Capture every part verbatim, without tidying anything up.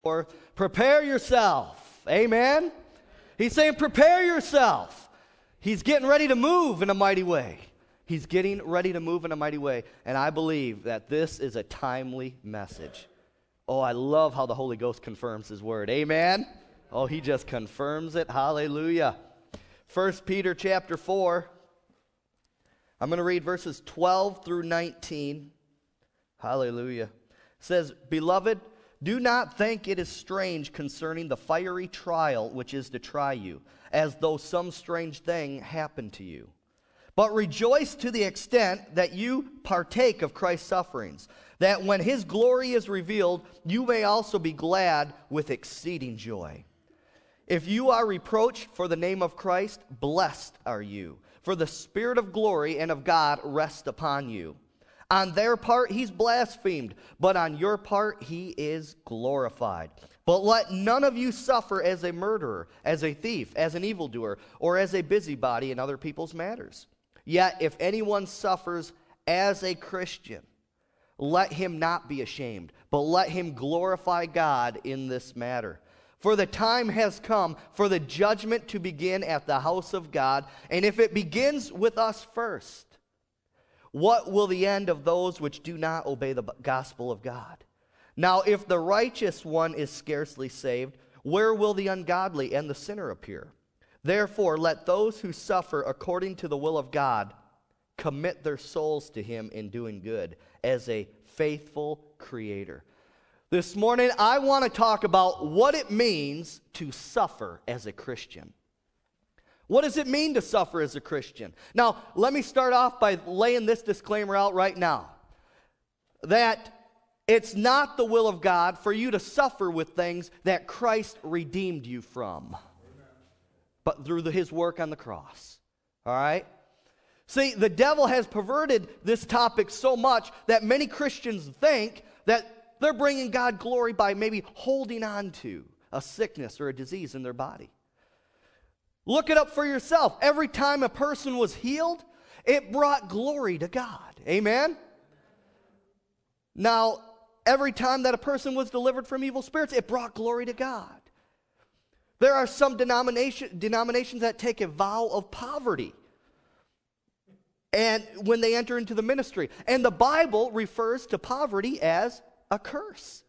Or prepare yourself. Amen? He's saying prepare yourself. He's getting ready to move in a mighty way. He's getting ready to move in a mighty way. And I believe that this is a timely message. Oh, I love how the Holy Ghost confirms His word. Amen? Oh, He just confirms it. Hallelujah. First Peter chapter four. I'm going to read verses twelve through nineteen. Hallelujah. It says, Beloved, do not think it is strange concerning the fiery trial which is to try you, as though some strange thing happened to you. But rejoice to the extent that you partake of Christ's sufferings, that when His glory is revealed, you may also be glad with exceeding joy. If you are reproached for the name of Christ, blessed are you, for the Spirit of glory and of God rests upon you. On their part, He's blasphemed, but on your part, He is glorified. But let none of you suffer as a murderer, as a thief, as an evildoer, or as a busybody in other people's matters. Yet if anyone suffers as a Christian, let him not be ashamed, but let him glorify God in this matter. For the time has come for the judgment to begin at the house of God, and if it begins with us first, what will the end of those which do not obey the gospel of God? Now, if the righteous one is scarcely saved, where will the ungodly and the sinner appear? Therefore, let those who suffer according to the will of God commit their souls to Him in doing good as a faithful Creator. This morning, I want to talk about what it means to suffer as a Christian. What does it mean to suffer as a Christian? Now, let me start off by laying this disclaimer out right now. That it's not the will of God for you to suffer with things that Christ redeemed you from. But through the, His work on the cross. All right? See, the devil has perverted this topic so much that many Christians think that they're bringing God glory by maybe holding on to a sickness or a disease in their body. Look it up for yourself. Every time a person was healed, it brought glory to God. Amen? Now, every time that a person was delivered from evil spirits, it brought glory to God. There are some denomination, denominations that take a vow of poverty and when they enter into the ministry. And the Bible refers to poverty as a curse.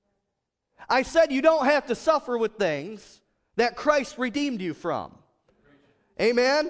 I said you don't have to suffer with things that Christ redeemed you from. Amen?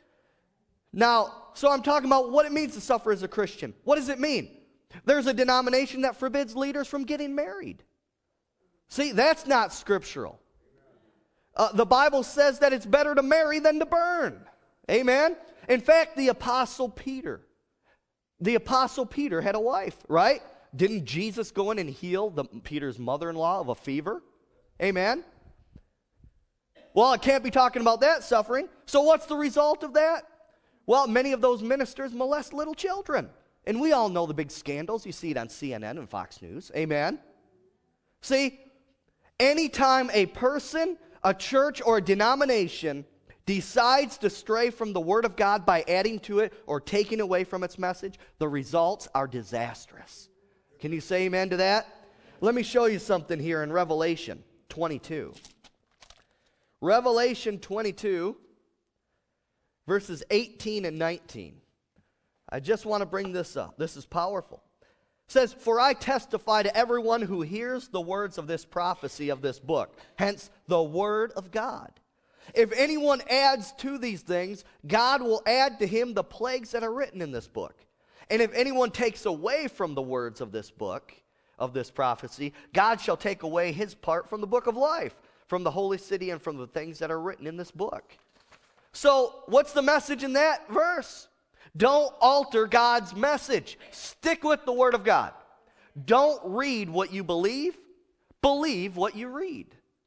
Now, so I'm talking about what it means to suffer as a Christian. What does it mean? There's a denomination that forbids leaders from getting married. See, that's not scriptural. Uh, the Bible says that it's better to marry than to burn. Amen? In fact, the Apostle Peter, the Apostle Peter had a wife, right? Didn't Jesus go in and heal the, Peter's mother-in-law of a fever? Amen? Well, it can't be talking about that suffering. So what's the result of that? Well, many of those ministers molest little children. And we all know the big scandals. You see it on C N N and Fox News. Amen? See, anytime a person, a church, or a denomination decides to stray from the Word of God by adding to it or taking away from its message, the results are disastrous. Can you say amen to that? Let me show you something here in Revelation twenty-two. Revelation twenty-two, verses eighteen and nineteen. I just want to bring this up. This is powerful. It says, For I testify to everyone who hears the words of this prophecy of this book, hence the word of God. If anyone adds to these things, God will add to him the plagues that are written in this book. And if anyone takes away from the words of this book, of this prophecy, God shall take away his part from the book of life, from the holy city, and from the things that are written in this book. So, what's the message in that verse? Don't alter God's message. Stick with the Word of God. Don't read what you believe. Believe what you read.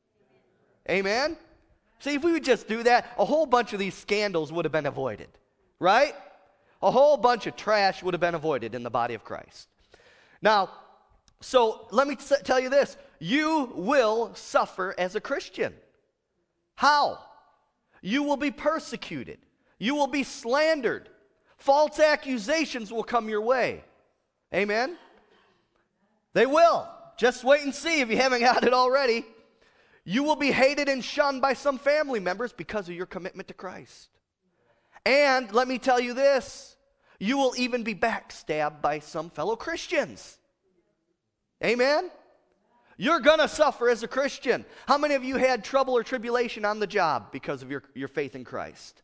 Amen? See, if we would just do that, a whole bunch of these scandals would have been avoided. Right? A whole bunch of trash would have been avoided in the body of Christ. Now, so let me t- tell you this. You will suffer as a Christian. How? You will be persecuted. You will be slandered. False accusations will come your way. Amen? They will. just wait and see if you haven't got it already. You will be hated and shunned by some family members because of your commitment to Christ. And let me tell you this, you will even be backstabbed by some fellow Christians. Amen? You're going to suffer as a Christian. How many of you had trouble or tribulation on the job because of your, your faith in Christ?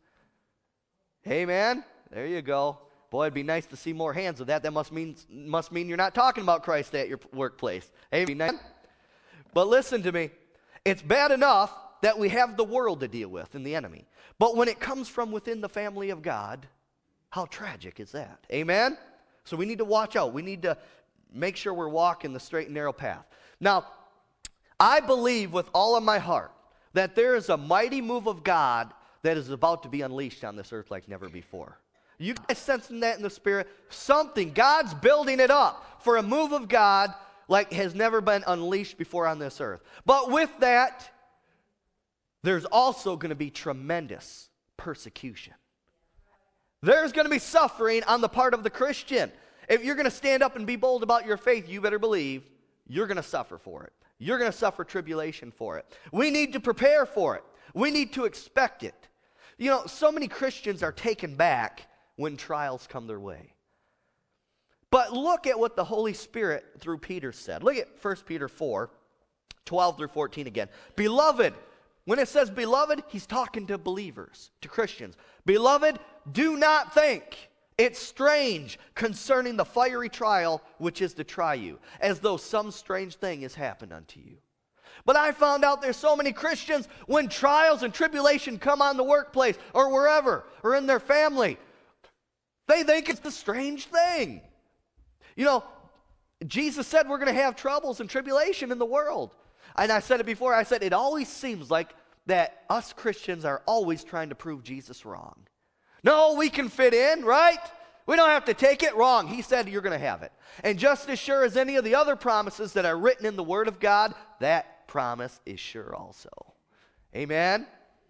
Amen? There you go. Boy, it'd be nice to see more hands of that. That must mean, must mean you're not talking about Christ at your workplace. Amen? But listen to me. It's bad enough that we have the world to deal with and the enemy. But when it comes from within the family of God, how tragic is that? Amen? So we need to watch out. We need to make sure we're walking the straight and narrow path. Now, I believe with all of my heart that there is a mighty move of God that is about to be unleashed on this earth like never before. You guys sensing that in the spirit? Something, God's building it up for a move of God like has never been unleashed before on this earth. But with that, there's also going to be tremendous persecution. There's going to be suffering on the part of the Christian. If you're going to stand up and be bold about your faith, you better believe you're going to suffer for it. You're going to suffer tribulation for it. We need to prepare for it. We need to expect it. You know, so many Christians are taken back when trials come their way. But look at what the Holy Spirit through Peter said. Look at First Peter four, twelve through fourteen again. Beloved, when it says beloved, he's talking to believers, to Christians. Beloved, do not think it's strange concerning the fiery trial which is to try you, as though some strange thing has happened unto you. But I found out there's so many Christians, when trials and tribulation come on the workplace or wherever, or in their family, they think it's a strange thing. You know, Jesus said we're going to have troubles and tribulation in the world. And I said it before, I said it always seems like that us Christians are always trying to prove Jesus wrong. No, we can fit in, right? We don't have to take it wrong. He said you're going to have it. And just as sure as any of the other promises that are written in the Word of God, that promise is sure also. Amen?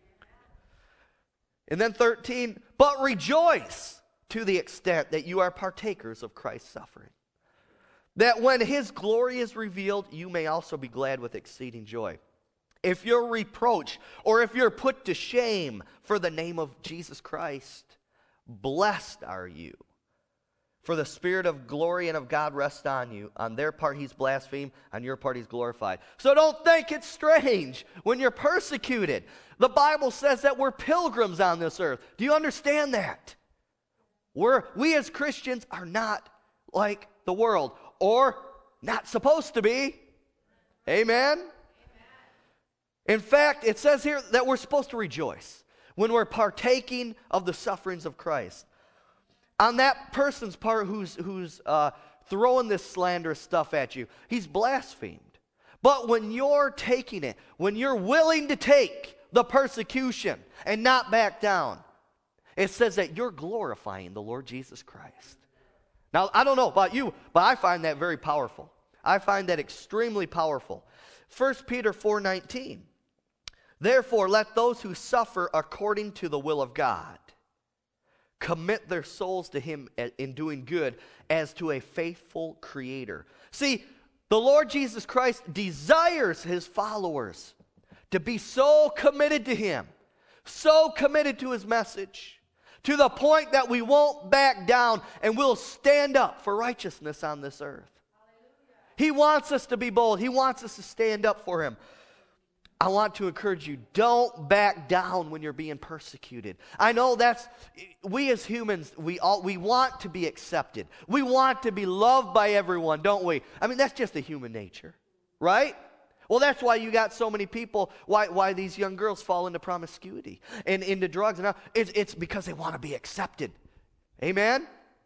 And then thirteen, but rejoice to the extent that you are partakers of Christ's suffering, that when his glory is revealed, you may also be glad with exceeding joy. If you're reproached or if you're put to shame for the name of Jesus Christ, blessed are you. For the Spirit of glory and of God rests on you. On their part he's blasphemed, on your part he's glorified. So don't think it's strange when you're persecuted. The Bible says that we're pilgrims on this earth. Do you understand that? We're, we as Christians are not like the world, or not supposed to be. Amen? In fact, it says here that we're supposed to rejoice when we're partaking of the sufferings of Christ. On that person's part who's, who's uh, throwing this slanderous stuff at you, he's blasphemed. But when you're taking it, when you're willing to take the persecution and not back down, it says that you're glorifying the Lord Jesus Christ. Now, I don't know about you, but I find that very powerful. I find that extremely powerful. First Peter four nineteen. Therefore, let those who suffer according to the will of God commit their souls to him in doing good as to a faithful creator. See, the Lord Jesus Christ desires his followers to be so committed to him, so committed to his message, to the point that we won't back down and we'll stand up for righteousness on this earth. He wants us to be bold. He wants us to stand up for him. I want to encourage you, don't back down when you're being persecuted. I know that's, we as humans, we all we want to be accepted. We want to be loved by everyone, don't we? I mean, that's just a human nature, right? Well, that's why you got so many people, why why these young girls fall into promiscuity and into drugs. And it's, it's because they want to be accepted. Amen?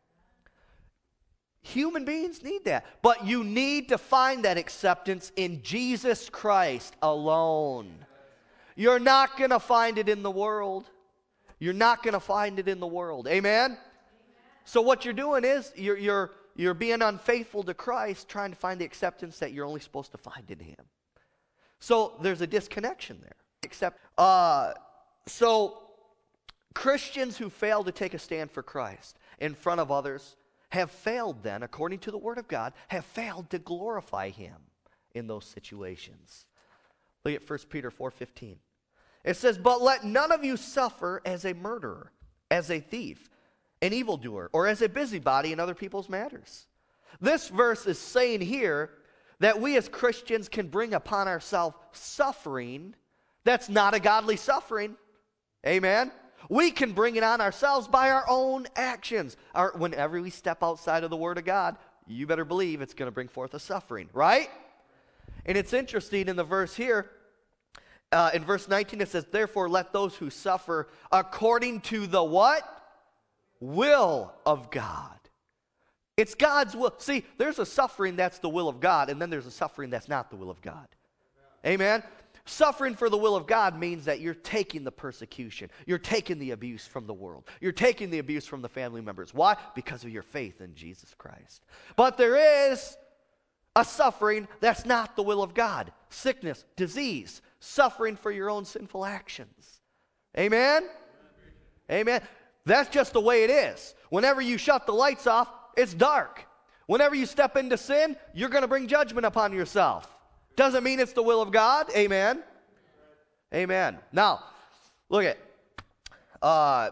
Human beings need that. But you need to find that acceptance in Jesus Christ alone. You're not going to find it in the world. You're not going to find it in the world. Amen? Amen? So what you're doing is you're, you're, you're being unfaithful to Christ, trying to find the acceptance that you're only supposed to find in him. So there's a disconnection there. Except, uh, so Christians who fail to take a stand for Christ in front of others have failed then, according to the Word of God, have failed to glorify him. in those situations. Look at First Peter four fifteen. It says, "But let none of you suffer as a murderer, as a thief, an evildoer, or as a busybody in other people's matters." This verse is saying here that we as Christians can bring upon ourselves suffering that's not a godly suffering. Amen? We can bring it on ourselves by our own actions. Our, whenever we step outside of the Word of God, you better believe it's going to bring forth a suffering, right? And it's interesting in the verse here, uh, in verse nineteen it says, "Therefore let those who suffer according to the" what? "Will of God." It's God's will. See, there's a suffering that's the will of God, and then there's a suffering that's not the will of God. Amen? Suffering for the will of God means that you're taking the persecution. You're taking the abuse from the world. You're taking the abuse from the family members. Why? Because of your faith in Jesus Christ. But there is a suffering that's not the will of God. Sickness, disease, suffering for your own sinful actions. Amen? Amen. That's just the way it is. Whenever you shut the lights off, it's dark. Whenever you step into sin, you're going to bring judgment upon yourself. Doesn't mean it's the will of God. Amen. Amen. Now, look at uh,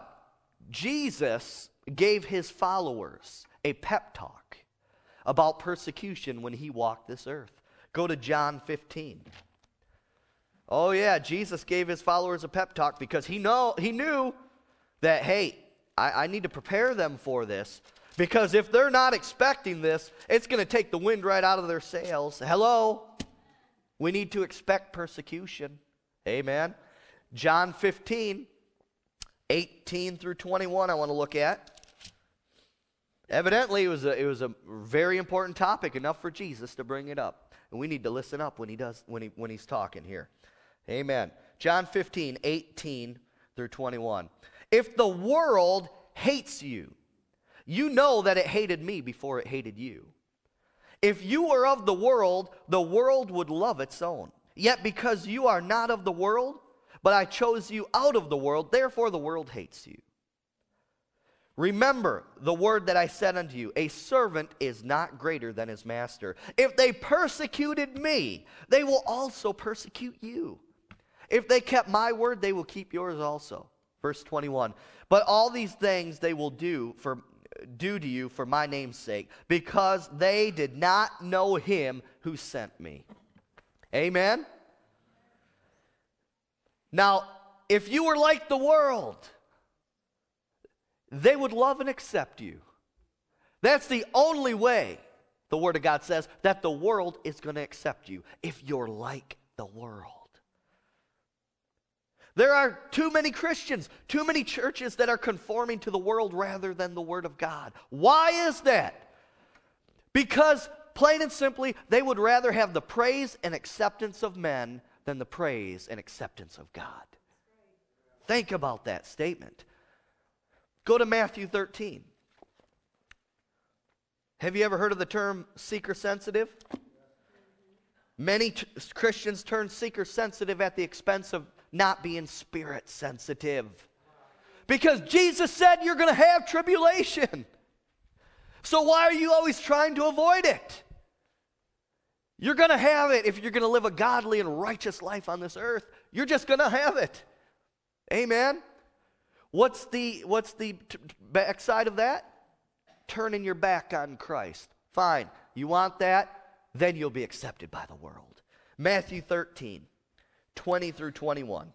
Jesus gave his followers a pep talk about persecution when he walked this earth. Go to John fifteen. Oh yeah, Jesus gave his followers a pep talk because he know he knew that, hey, I, I need to prepare them for this. Because if they're not expecting this, it's going to take the wind right out of their sails. Hello? We need to expect persecution. Amen. John fifteen, eighteen through twenty-one I want to look at. Evidently, it was a, it was a very important topic, enough for Jesus to bring it up. And we need to listen up when he does when he when he's talking here. Amen. John fifteen, eighteen through twenty-one. "If the world hates you, you know that it hated me before it hated you. If you were of the world, the world would love its own. Yet because you are not of the world, but I chose you out of the world, therefore the world hates you. Remember the word that I said unto you, a servant is not greater than his master. If they persecuted me, they will also persecute you. If they kept my word, they will keep yours also." Verse twenty-one. "But all these things they will do for do to you for my name's sake, because they did not know him who sent me." Amen? Now, if you were like the world, they would love and accept you. That's the only way, the Word of God says, that the world is going to accept you, if you're like the world. There are too many Christians, too many churches that are conforming to the world rather than the Word of God. Why is that? Because, plain and simply, they would rather have the praise and acceptance of men than the praise and acceptance of God. Think about that statement. Go to Matthew thirteen. Have you ever heard of the term seeker-sensitive? Many t- Christians turn seeker-sensitive at the expense of not being spirit sensitive. Because Jesus said you're going to have tribulation. So why are you always trying to avoid it? You're going to have it if you're going to live a godly and righteous life on this earth. You're just going to have it. Amen? What's the, what's the t- backside of that? Turning your back on Christ. Fine. You want that? Then you'll be accepted by the world. Matthew thirteen. twenty through twenty-one.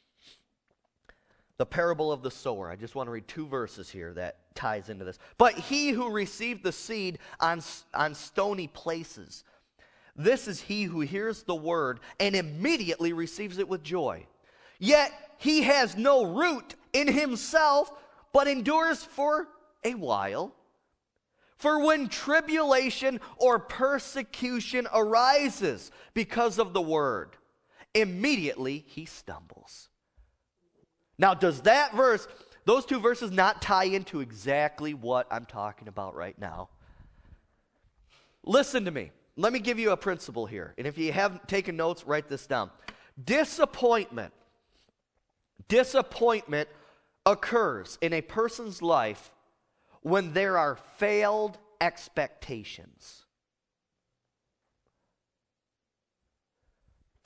The parable of the sower. I just want to read two verses here that ties into this. "But he who received the seed on, on stony places, this is he who hears the word and immediately receives it with joy. Yet he has no root in himself, but endures for a while. For when tribulation or persecution arises because of the word, immediately he stumbles." Now, does that verse, those two verses, not tie into exactly what I'm talking about right now? Listen to me. Let me give you a principle here. And if you haven't taken notes, write this down. Disappointment. Disappointment occurs in a person's life when there are failed expectations.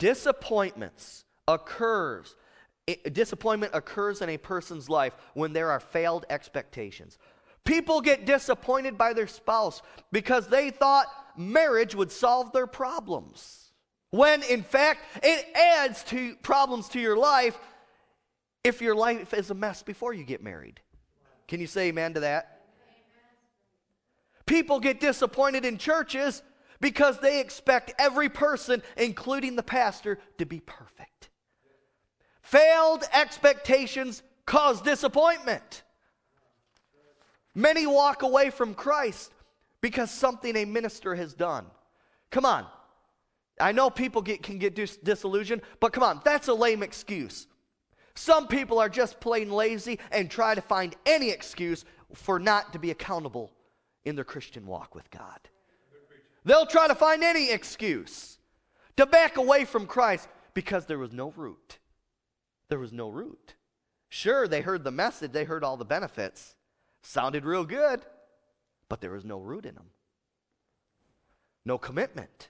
Disappointments occurs. Disappointment occurs in a person's life when there are failed expectations. People get disappointed by their spouse because they thought marriage would solve their problems. When in fact, it adds to problems to your life if your life is a mess before you get married. Can you say amen to that? People get disappointed in churches because they expect every person, including the pastor, to be perfect. Failed expectations cause disappointment. Many walk away from Christ because something a minister has done. Come on. I know people get, can get dis- disillusioned, but come on, that's a lame excuse. Some people are just plain lazy and try to find any excuse for not to be accountable in their Christian walk with God. They'll try to find any excuse to back away from Christ because there was no root. There was no root. Sure, they heard the message, they heard all the benefits. Sounded real good, but there was no root in them. No commitment.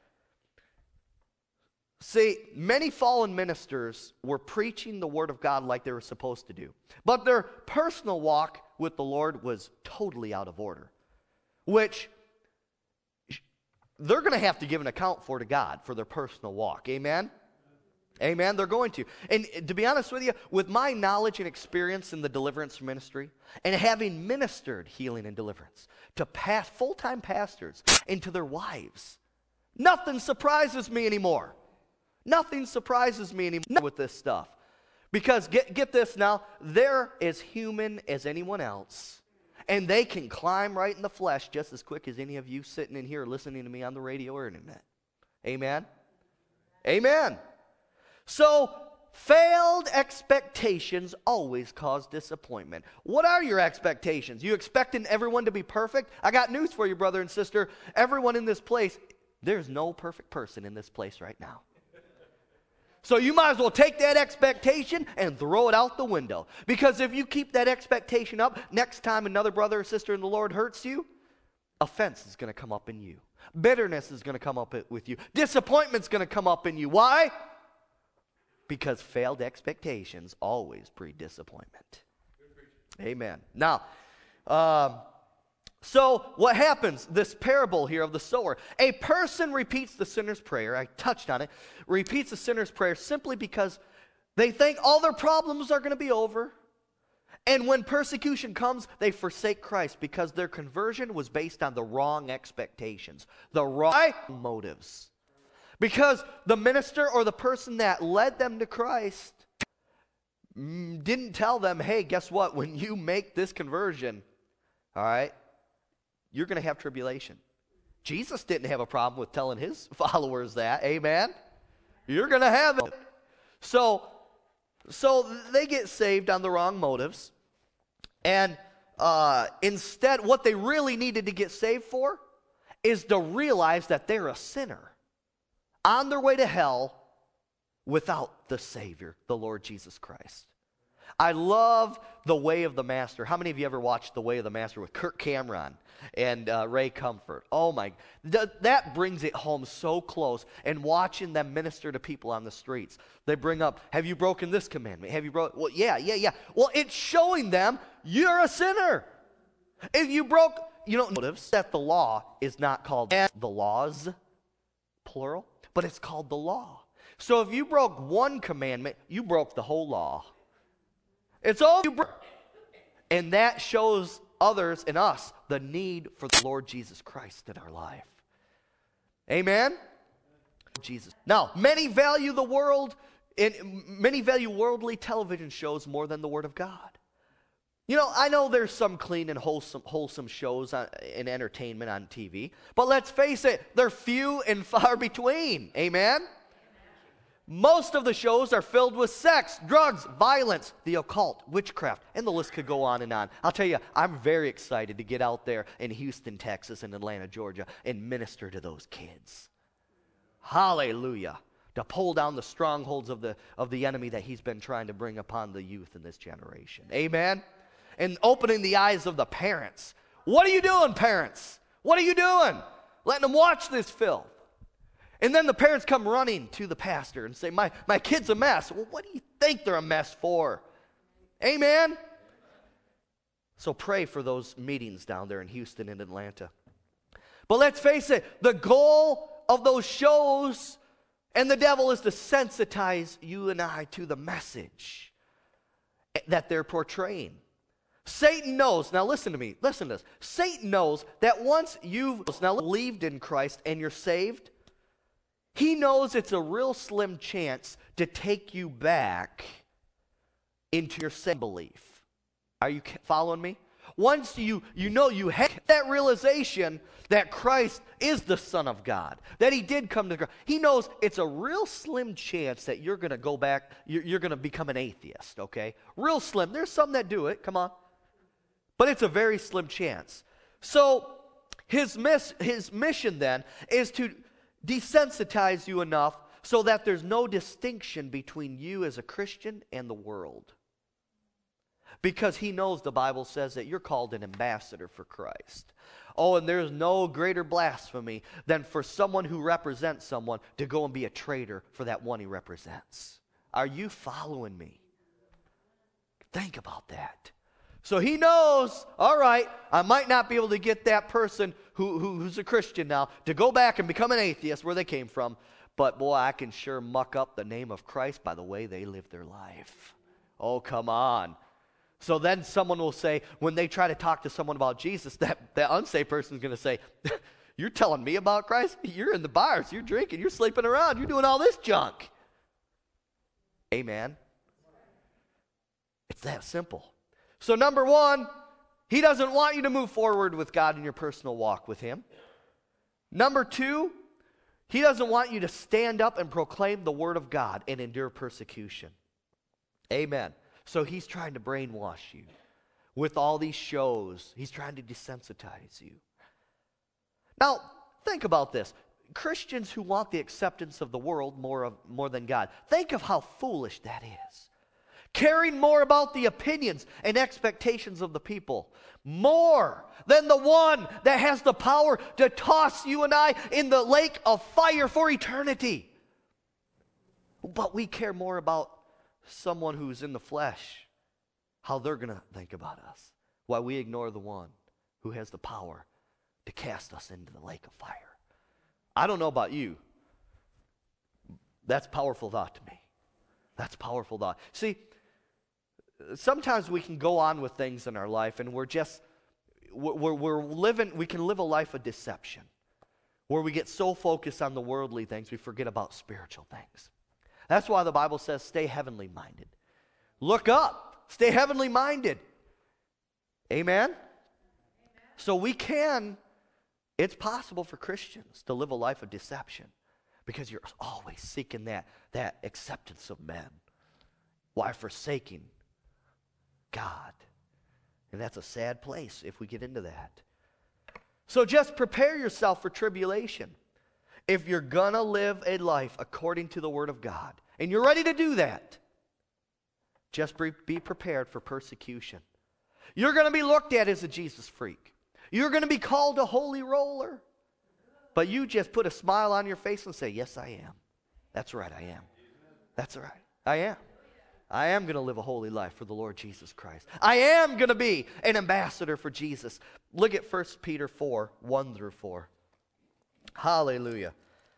See, many fallen ministers were preaching the Word of God like they were supposed to do, but their personal walk with the Lord was totally out of order, which they're going to have to give an account for to God for their personal walk. Amen? Amen? They're going to. And to be honest with you, with my knowledge and experience in the deliverance ministry, and having ministered healing and deliverance to past, full-time pastors and to their wives, nothing surprises me anymore. Nothing surprises me anymore with this stuff. Because, get, get this now, they're as human as anyone else. And they can climb right in the flesh just as quick as any of you sitting in here listening to me on the radio or internet. Amen? Amen. So, failed expectations always cause disappointment. What are your expectations? You expecting everyone to be perfect? I got news for you, brother and sister. Everyone in this place, there's no perfect person in this place right now. So you might as well take that expectation and throw it out the window. Because if you keep that expectation up, next time another brother or sister in the Lord hurts you, offense is going to come up in you. Bitterness is going to come up with you. Disappointment's going to come up in you. Why? Because failed expectations always breed disappointment. Amen. Now, um, so what happens? This parable here of the sower. A person repeats the sinner's prayer. I touched on it. Repeats the sinner's prayer simply because they think all their problems are going to be over. And when persecution comes, they forsake Christ because their conversion was based on the wrong expectations, the wrong motives. Because the minister or the person that led them to Christ didn't tell them, hey, guess what? When you make this conversion, all right, you're going to have tribulation. Jesus didn't have a problem with telling his followers that. Amen? You're going to have it. So, so they get saved on the wrong motives. And uh, instead, what they really needed to get saved for is to realize that they're a sinner on their way to hell without the Savior, the Lord Jesus Christ. I love The Way of the Master. How many of you ever watched The Way of the Master with Kirk Cameron and uh, Ray Comfort? Oh my, th- that brings it home so close. And watching them minister to people on the streets, they bring up, have you broken this commandment? Have you broken? Well, yeah, yeah, yeah. Well, it's showing them you're a sinner. If you broke, you know, motives that the law is not called the laws, plural, but it's called the law. So if you broke one commandment, you broke the whole law. It's all you broke. And that shows others and us the need for the Lord Jesus Christ in our life. Amen? Jesus. Now, many value the world, and many value worldly television shows more than the Word of God. You know, I know there's some clean and wholesome, wholesome shows on, and entertainment on T V, but let's face it, they're few and far between. Amen? Most of the shows are filled with sex, drugs, violence, the occult, witchcraft, and the list could go on and on. I'll tell you, I'm very excited to get out there in Houston, Texas, and Atlanta, Georgia, and minister to those kids. Hallelujah. To pull down the strongholds of the, of the enemy that he's been trying to bring upon the youth in this generation. Amen? And opening the eyes of the parents. What are you doing, parents? What are you doing? Letting them watch this filth. And then the parents come running to the pastor and say, my, my kid's a mess. Well, what do you think they're a mess for? Amen? So pray for those meetings down there in Houston and Atlanta. But let's face it, the goal of those shows and the devil is to sensitize you and I to the message that they're portraying. Satan knows, now listen to me, listen to this. Satan knows that once you've now believed in Christ and you're saved, he knows it's a real slim chance to take you back into your same belief. Are you following me? Once you, you know you have that realization that Christ is the Son of God, that he did come to God, he knows it's a real slim chance that you're going to go back, you're, you're going to become an atheist, okay? Real slim. There's some that do it, come on. But it's a very slim chance. So his, miss, his mission then is to desensitize you enough so that there's no distinction between you as a Christian and the world. Because he knows the Bible says that you're called an ambassador for Christ. Oh, and there's no greater blasphemy than for someone who represents someone to go and be a traitor for that one he represents. Are you following me? Think about that. So he knows, all right, I might not be able to get that person who, who, who's a Christian now to go back and become an atheist where they came from, but boy, I can sure muck up the name of Christ by the way they live their life. Oh, come on. So then someone will say, when they try to talk to someone about Jesus, that, that unsaved person is going to say, you're telling me about Christ? You're in the bars, you're drinking, you're sleeping around, you're doing all this junk. Amen. It's that simple. So number one, he doesn't want you to move forward with God in your personal walk with him. Number two, he doesn't want you to stand up and proclaim the word of God and endure persecution. Amen. So he's trying to brainwash you with all these shows. He's trying to desensitize you. Now, think about this. Christians who want the acceptance of the world more, of, more than God. Think of how foolish that is. Caring more about the opinions and expectations of the people, more than the one that has the power to toss you and I in the lake of fire for eternity. But we care more about someone who's in the flesh, how they're going to think about us, while we ignore the one who has the power to cast us into the lake of fire. I don't know about you. That's powerful thought to me. That's powerful thought. See, sometimes we can go on with things in our life and we're just, we're, we're living, we can live a life of deception where we get so focused on the worldly things we forget about spiritual things. That's why the Bible says stay heavenly minded. Look up. Stay heavenly minded. Amen? Amen? So we can, it's possible for Christians to live a life of deception because you're always seeking that, that acceptance of men while forsaking God. And that's a sad place if we get into that. So just prepare yourself for tribulation. If you're going to live a life according to the Word of God, and you're ready to do that, just be prepared for persecution. You're going to be looked at as a Jesus freak. You're going to be called a holy roller. But you just put a smile on your face and say, yes, I am. That's right, I am. That's right, I am. I am going to live a holy life for the Lord Jesus Christ. I am going to be an ambassador for Jesus. Look at First Peter four, one through four. Hallelujah.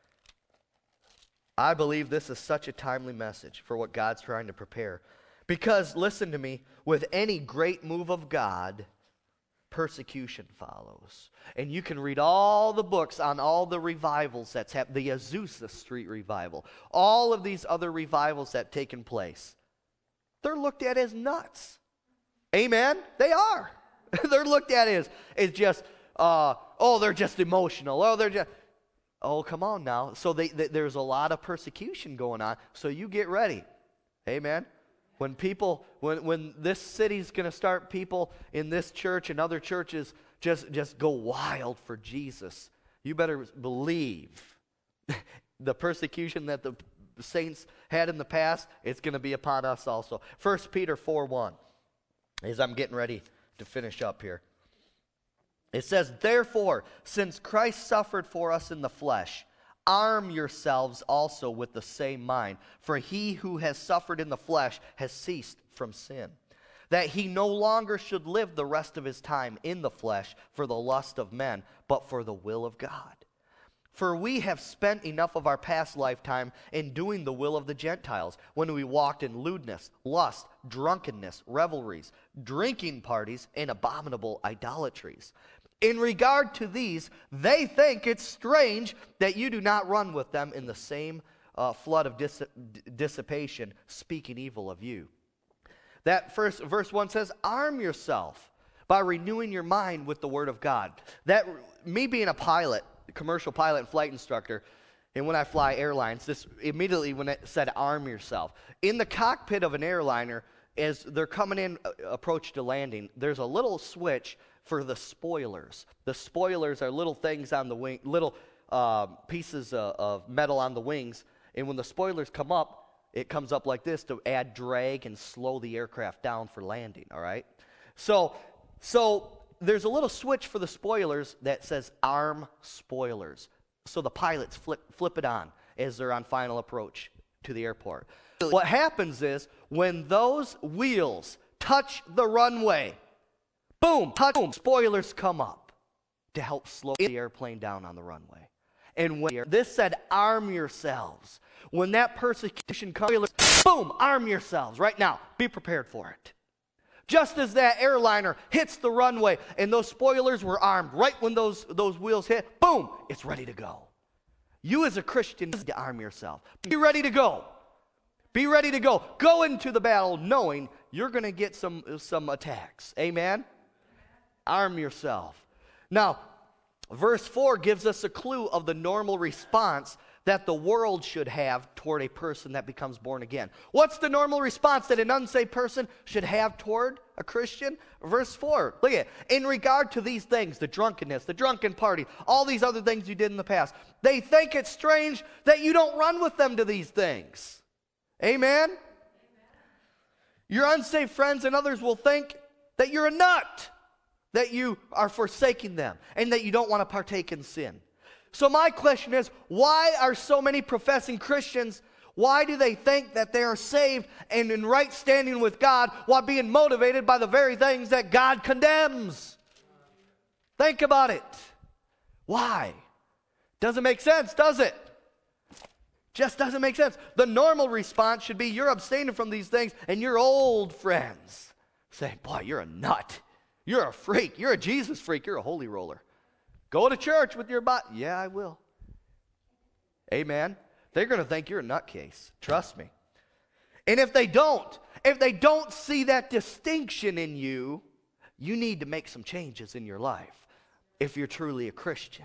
I believe this is such a timely message for what God's trying to prepare. Because, listen to me, with any great move of God, persecution follows. And you can read all the books on all the revivals that's happened, the Azusa Street revival, all of these other revivals that have taken place. They're looked at as nuts. Amen? They are. They're looked at as, as just, uh, oh, they're just emotional. Oh, they're just, oh, come on now. So they, they, there's a lot of persecution going on. So you get ready. Amen? When people, when, when this city's going to start, people in this church and other churches just, just go wild for Jesus, you better believe the persecution that the saints had in the past, it's going to be upon us also. First Peter four one, as I'm getting ready to finish up here. It says, therefore, since Christ suffered for us in the flesh, arm yourselves also with the same mind. For he who has suffered in the flesh has ceased from sin, that he no longer should live the rest of his time in the flesh for the lust of men, but for the will of God. For we have spent enough of our past lifetime in doing the will of the Gentiles, when we walked in lewdness, lust, drunkenness, revelries, drinking parties, and abominable idolatries. In regard to these, they think it's strange that you do not run with them in the same uh, flood of dis- dissipation, speaking evil of you. That first verse one says, arm yourself by renewing your mind with the word of God. That, me being a pilot, commercial pilot and flight instructor, and when I fly airlines, this immediately when it said arm yourself. In the cockpit of an airliner, as they're coming in, uh, approach to landing, there's a little switch for the spoilers. The spoilers are little things on the wing, little uh, pieces uh, of metal on the wings, and when the spoilers come up, it comes up like this to add drag and slow the aircraft down for landing, all right? So, so there's a little switch for the spoilers that says arm spoilers. So the pilots flip, flip it on as they're on final approach to the airport. What happens is when those wheels touch the runway, boom, touch, boom, spoilers come up to help slow the airplane down on the runway. And when this said, arm yourselves. When that persecution comes, boom, arm yourselves. Right now, be prepared for it. Just as that airliner hits the runway and those spoilers were armed, right when those, those wheels hit, boom, it's ready to go. You as a Christian need to arm yourself. Be ready to go. Be ready to go. Go into the battle knowing you're going to get some, some attacks. Amen? Arm yourself. Now, verse four gives us a clue of the normal response that the world should have toward a person that becomes born again. What's the normal response that an unsaved person should have toward a Christian? Verse four, look at it. In regard to these things, the drunkenness, the drunken party, all these other things you did in the past, they think it's strange that you don't run with them to these things. Amen? Amen. Your unsaved friends and others will think that you're a nut, that you are forsaking them, and that you don't want to partake in sin. So my question is, why are so many professing Christians, why do they think that they are saved and in right standing with God while being motivated by the very things that God condemns? Think about it. Why? Doesn't make sense, does it? Just doesn't make sense. The normal response should be you're abstaining from these things and your old friends say, boy, you're a nut. You're a freak. You're a Jesus freak. You're a holy roller. Go to church with your body. Yeah, I will. Amen. They're going to think you're a nutcase. Trust me. And if they don't, if they don't see that distinction in you, you need to make some changes in your life if you're truly a Christian.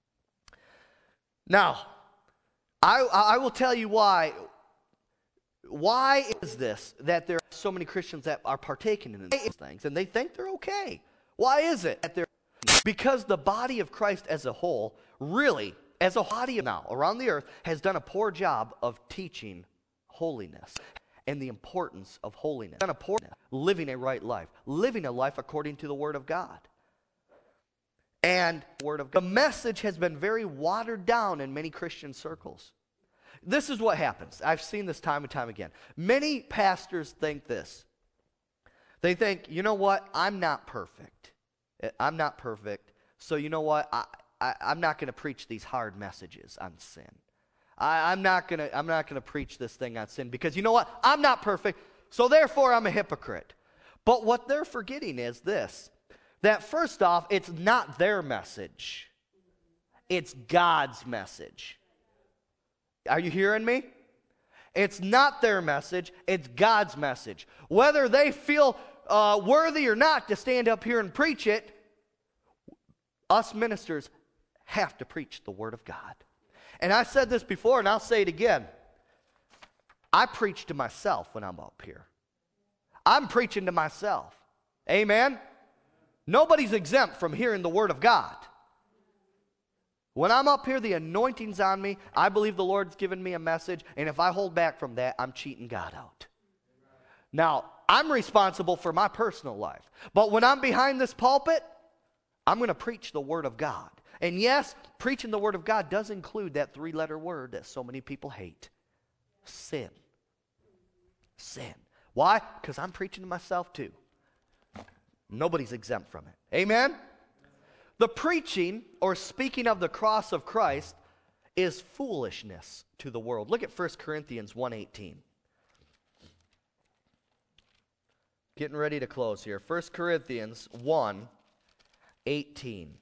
Now, I, I will tell you why. Why is this that there are so many Christians that are partaking in these things and they think they're okay? Why is it that they're Because the body of Christ as a whole, really, as a body now around the earth, has done a poor job of teaching holiness and the importance of holiness. Done a poor living a right life, living a life according to the Word of God. And Word of God. The message has been very watered down in many Christian circles. This is what happens. I've seen this time and time again. Many pastors think this. They think, you know what? I'm not perfect. I'm not perfect, so you know what? I, I, I'm not going to preach these hard messages on sin. I, I'm not going to I'm not going to preach this thing on sin because you know what? I'm not perfect, so therefore I'm a hypocrite. But what they're forgetting is this, that first off, it's not their message. It's God's message. Are you hearing me? It's not their message, it's God's message. Whether they feel uh, worthy or not to stand up here and preach it, us ministers have to preach the Word of God. And I said this before, and I'll say it again. I preach to myself when I'm up here. I'm preaching to myself. Amen? Nobody's exempt from hearing the Word of God. When I'm up here, the anointing's on me. I believe the Lord's given me a message, and if I hold back from that, I'm cheating God out. Now, I'm responsible for my personal life. But when I'm behind this pulpit, I'm going to preach the Word of God. And yes, preaching the Word of God does include that three-letter word that so many people hate. Sin. Sin. Why? Because I'm preaching to myself too. Nobody's exempt from it. Amen? The preaching or speaking of the cross of Christ is foolishness to the world. Look at First Corinthians one eighteen. Getting ready to close here. First Corinthians one eighteen.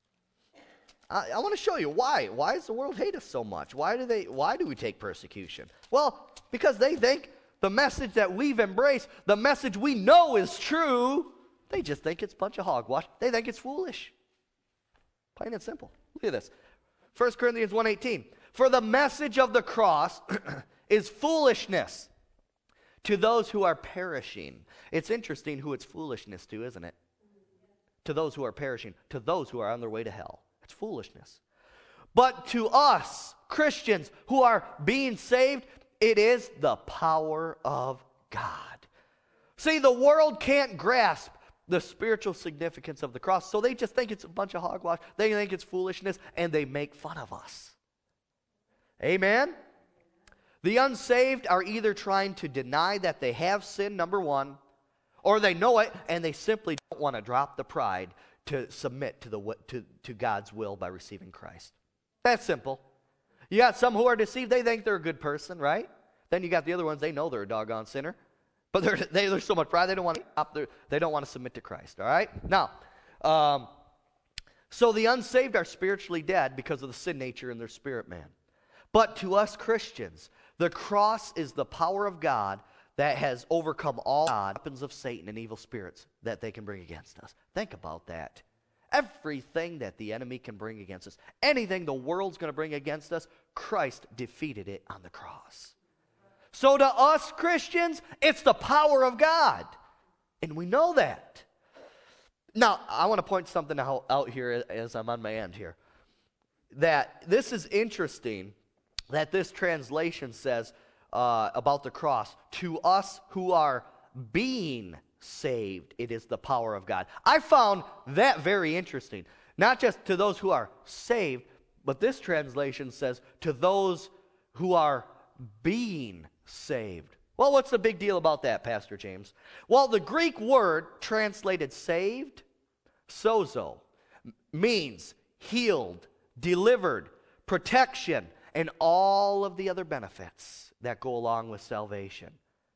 I, I want to show you why. Why does the world hate us so much? Why do they? Why do we take persecution? Well, because they think the message that we've embraced, the message we know is true, they just think it's a bunch of hogwash. They think it's foolish. Plain and simple. Look at this. First Corinthians one eighteen. For the message of the cross is foolishness to those who are perishing. It's interesting who it's foolishness to, isn't it? To those who are perishing, to those who are on their way to hell. It's foolishness. But to us, Christians who are being saved, it is the power of God. See, the world can't grasp the spiritual significance of the cross, so they just think it's a bunch of hogwash. They think it's foolishness, and they make fun of us. Amen? The unsaved are either trying to deny that they have sinned, number one, or they know it, and they simply don't want to drop the pride to submit to, the, to, to God's will by receiving Christ. That's simple. You got some who are deceived. They think they're a good person, right? Then you got the other ones. They know they're a doggone sinner. But they're, they, there's so much pride, they don't want to stop their, they don't want to submit to Christ, all right? Now, um, so the unsaved are spiritually dead because of the sin nature in their spirit man. But to us Christians, the cross is the power of God that has overcome all weapons of Satan and evil spirits that they can bring against us. Think about that. Everything that the enemy can bring against us, anything the world's going to bring against us, Christ defeated it on the cross. So to us Christians, it's the power of God. And we know that. Now, I want to point something out, out here as I'm on my end here. That this is interesting that this translation says uh, about the cross, to us who are being saved, it is the power of God. I found that very interesting. Not just to those who are saved, but this translation says to those who are being saved. Well, what's the big deal about that, Pastor James? Well, the Greek word translated saved, sozo, means healed, delivered, protection, and all of the other benefits that go along with salvation.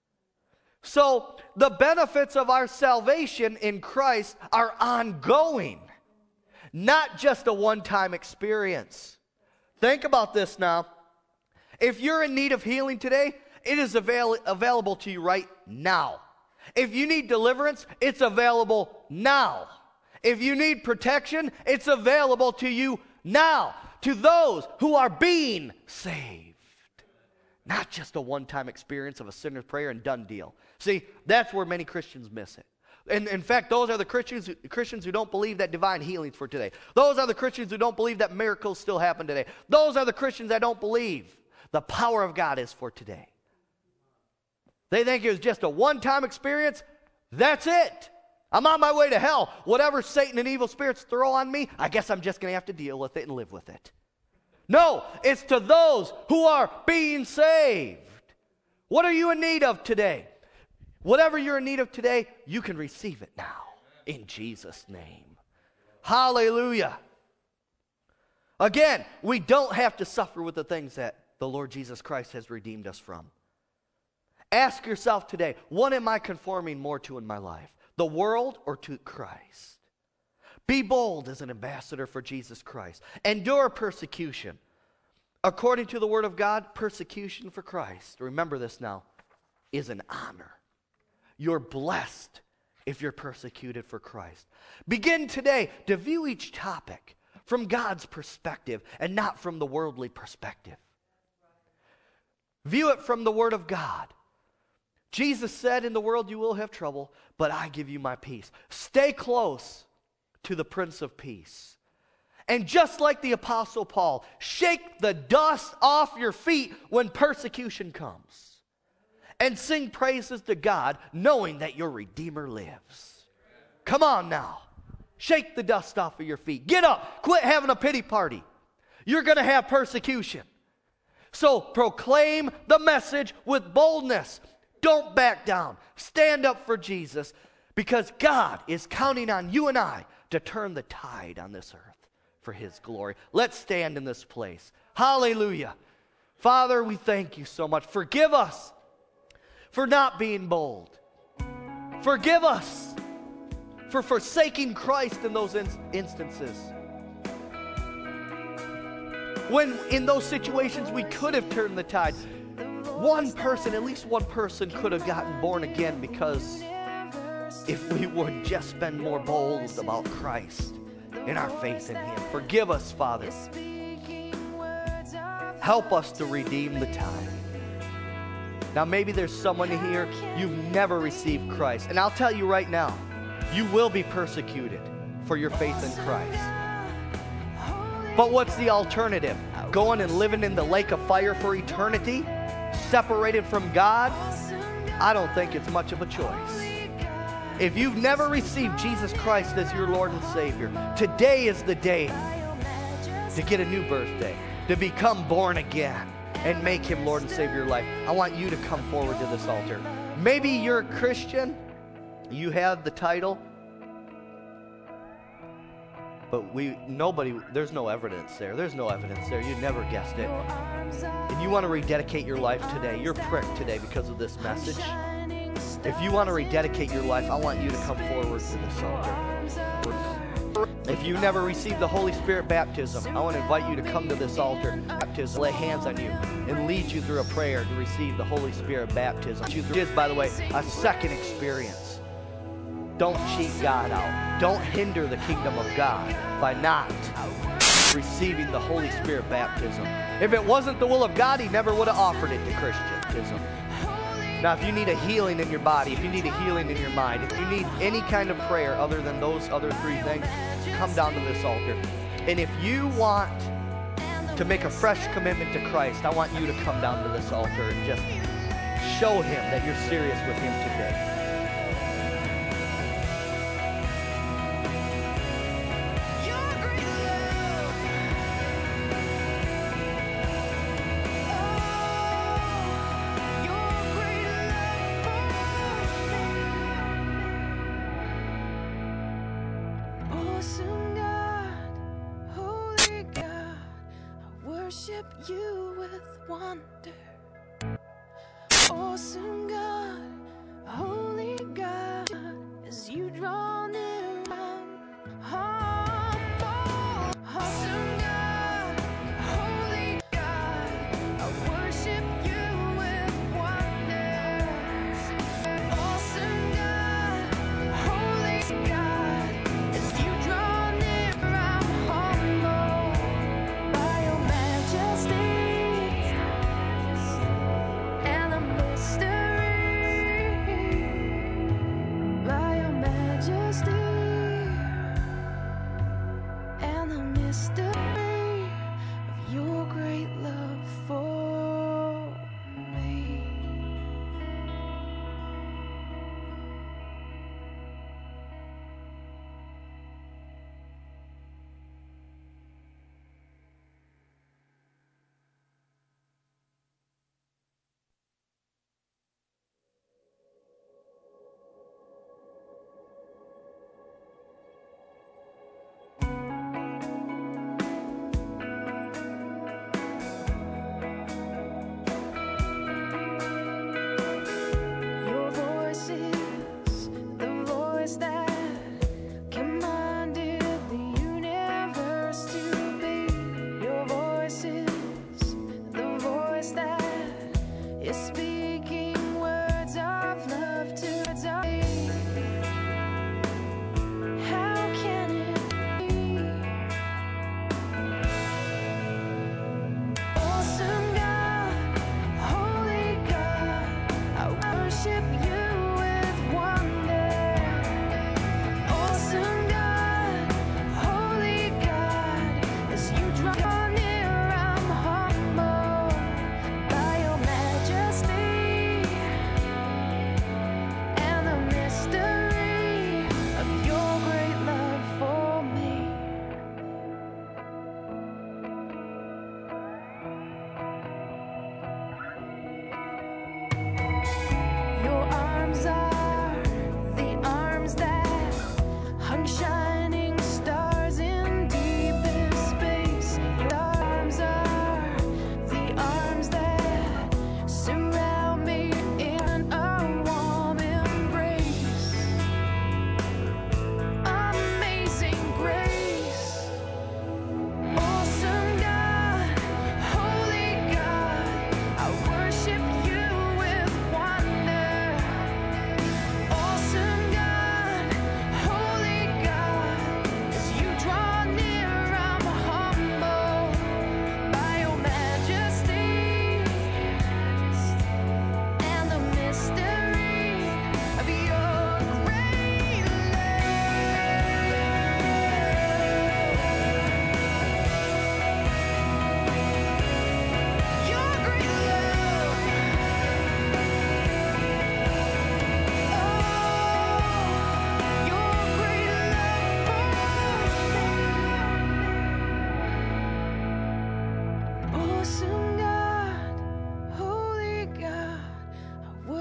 So, the benefits of our salvation in Christ are ongoing, not just a one-time experience. Think about this now. If you're in need of healing today, it is avail- available to you right now. If you need deliverance, it's available now. If you need protection, it's available to you now. To those who are being saved. Not just a one-time experience of a sinner's prayer and done deal. See, that's where many Christians miss it. And in fact, those are the Christians, Christians who don't believe that divine healing's for today. Those are the Christians who don't believe that miracles still happen today. Those are the Christians that don't believe the power of God is for today. They think it was just a one-time experience. That's it. I'm on my way to hell. Whatever Satan and evil spirits throw on me, I guess I'm just going to have to deal with it and live with it. No, it's to those who are being saved. What are you in need of today? Whatever you're in need of today, you can receive it now in Jesus' name. Hallelujah. Again, we don't have to suffer with the things that the Lord Jesus Christ has redeemed us from. Ask yourself today, what am I conforming more to in my life? The world or to Christ? Be bold as an ambassador for Jesus Christ. Endure persecution. According to the Word of God, persecution for Christ, remember this now, is an honor. You're blessed if you're persecuted for Christ. Begin today to view each topic from God's perspective and not from the worldly perspective. View it from the Word of God. Jesus said, in the world you will have trouble, but I give you my peace. Stay close to the Prince of Peace. And just like the Apostle Paul, shake the dust off your feet when persecution comes. And sing praises to God, knowing that your Redeemer lives. Come on now. Shake the dust off of your feet. Get up. Quit having a pity party. You're going to have persecution. So proclaim the message with boldness. Don't back down. Stand up for Jesus, because God is counting on you and I to turn the tide on this earth for his glory. Let's stand in this place. Hallelujah. Father, we thank you so much. Forgive us for not being bold. Forgive us for forsaking Christ in those in- instances. When in those situations we could have turned the tide, one person, at least one person could have gotten born again, because if we would just been more bold about Christ and our faith in him. Forgive us, Father. Help us to redeem the time. Now maybe there's someone here, you've never received Christ. And I'll tell you right now, you will be persecuted for your faith in Christ. But what's the alternative? Going and living in the lake of fire for eternity, separated from God? I don't think it's much of a choice. If you've never received Jesus Christ as your Lord and Savior, today is the day to get a new birthday, to become born again and make him Lord and Savior of your life. I want you to come forward to this altar. Maybe you're a Christian, you have the title, but we nobody, there's no evidence there. There's no evidence there. You never guessed it. And you want to rededicate your life today. You're pricked today because of this message. If you want to rededicate your life, I want you to come forward to this altar. If you never received the Holy Spirit baptism, I want to invite you to come to this altar. Baptism, lay hands on you and lead you through a prayer to receive the Holy Spirit baptism. It is, by the way, a second experience. Don't cheat God out. Don't hinder the kingdom of God by not receiving the Holy Spirit baptism. If it wasn't the will of God, he never would have offered it to Christianism. Now, if you need a healing in your body, if you need a healing in your mind, if you need any kind of prayer other than those other three things, come down to this altar. And if you want to make a fresh commitment to Christ, I want you to come down to this altar and just show him that you're serious with him today. You with wonder, awesome God, holy God, as you draw near, I'm humble. Awesome God, holy God, I worship you with wonder. Awesome God, holy God, as you draw near, I'm humble by your majesty and the mystery.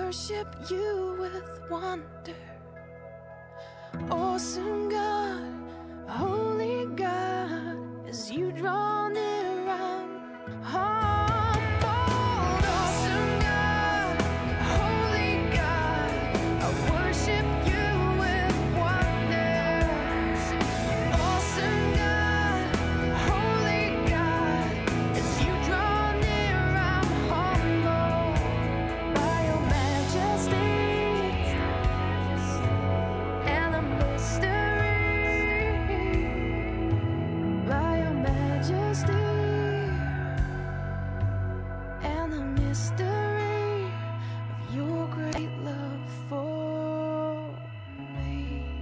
worship you with wonder. Awesome God, holy God, as you draw near, I'm humbled. Awesome God, holy God, I worship you with wonder. Awesome God, holy God, as you draw near, I'm humbled by your majesty and the mystery, by your majesty and the mystery of your great love for me.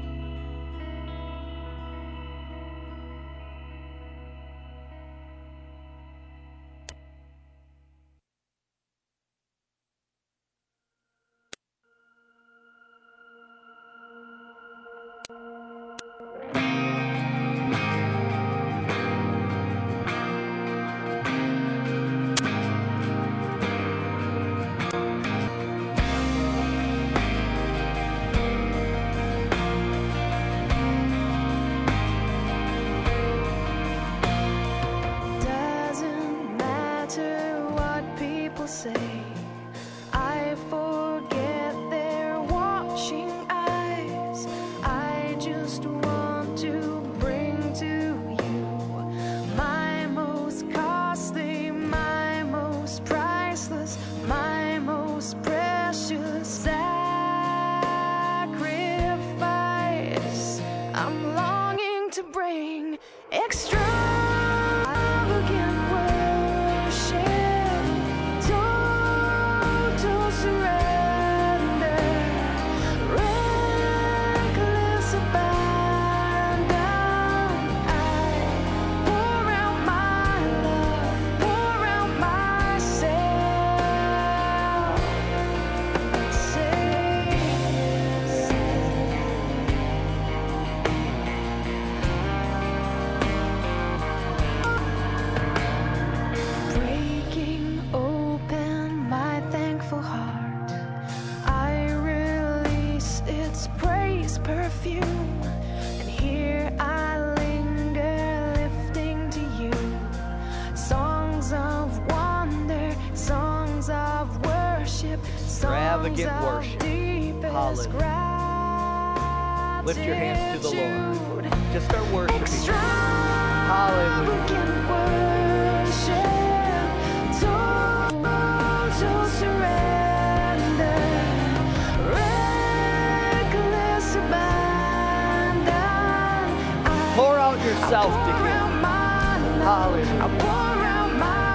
Doesn't matter what people say, I forget their watching eyes. I just want to bring to you my most costly, my most priceless, my most precious sacrifice. I'm longing to bring extravagant worship, total surrender, reckless abandon. I pour out my love, pour out myself. Breaking open my thankful heart, I release its praise perfume, and here I linger, lifting to you songs of wonder, songs of worship, songs Extravagant of worship. deepest Hallelujah. gratitude. Lift your hands to the Lord. Just start worshiping. Hallelujah. Extravagant worship, total surrender, reckless abandon. I Pour out yourself to pour Him. out my love, Hallelujah. I pour out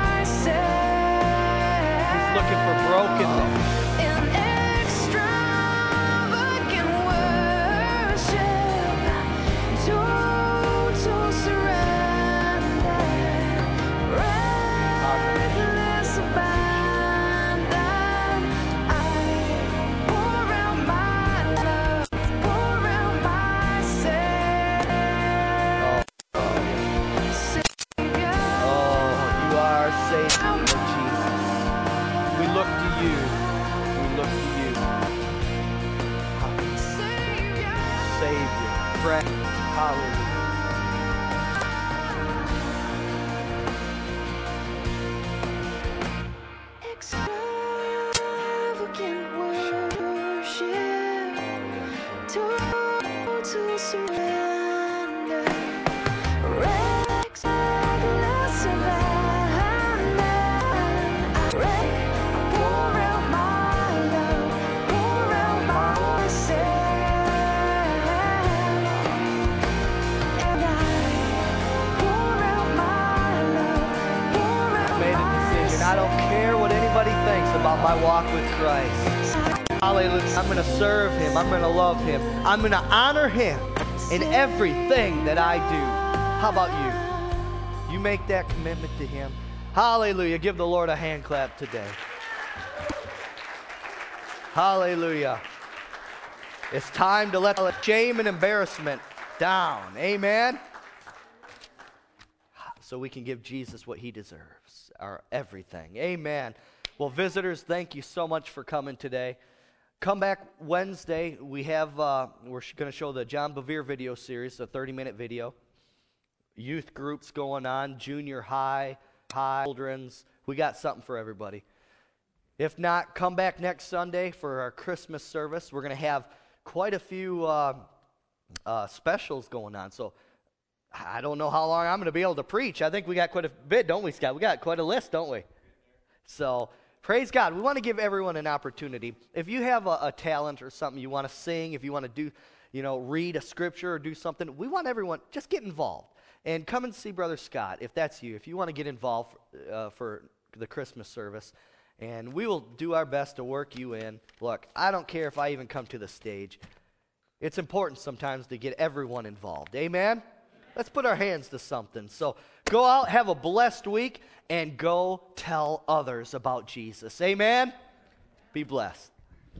myself. He's looking for brokenness. In extravagant worship, total surrender, reckless abandon. I pour out my love, pour out myself. Savior, Oh, you are Savior, Jesus. We look to you. We look to you. Savior. Savior, friend. Hallelujah. Extravagant worship, total surrender, reckless abandon. I pour out my love, pour out myself, and I pour out my love, pour out Made a decision. I don't care what anybody thinks about my walk with Christ. Hallelujah. I'm going to serve Him. I'm going to love Him. I'm going to honor Him in everything that I do. How about you? You make that commitment to Him. Hallelujah. Give the Lord a hand clap today. Hallelujah. It's time to let shame and embarrassment down. Amen. So we can give Jesus what He deserves, our everything. Amen. Well, visitors, thank you so much for coming today. come back Wednesday. We have, uh, we're going to show the John Bevere video series, a thirty-minute video. Youth groups going on, junior high, high, children's. We got something for everybody. If not, come back next Sunday for our Christmas service. We're going to have quite a few uh, uh, specials going on. So I don't know how long I'm going to be able to preach. I think we got quite a bit, don't we, Scott? We got quite a list, don't we? So praise God. We want to give everyone an opportunity. If you have a, a talent or something you want to sing, if you want to do, you know, read a scripture or do something, we want everyone, just get involved. And come and see Brother Scott, if that's you, if you want to get involved uh, for the Christmas service. And we will do our best to work you in. Look, I don't care if I even come to the stage. It's important sometimes to get everyone involved. Amen? Let's put our hands to something. So go out, have a blessed week, and go tell others about Jesus. Amen? Be blessed.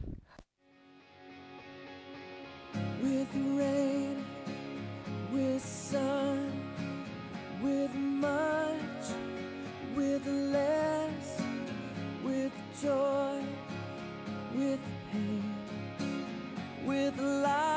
With rain, with sun, with much, with less, with joy, with pain, with life.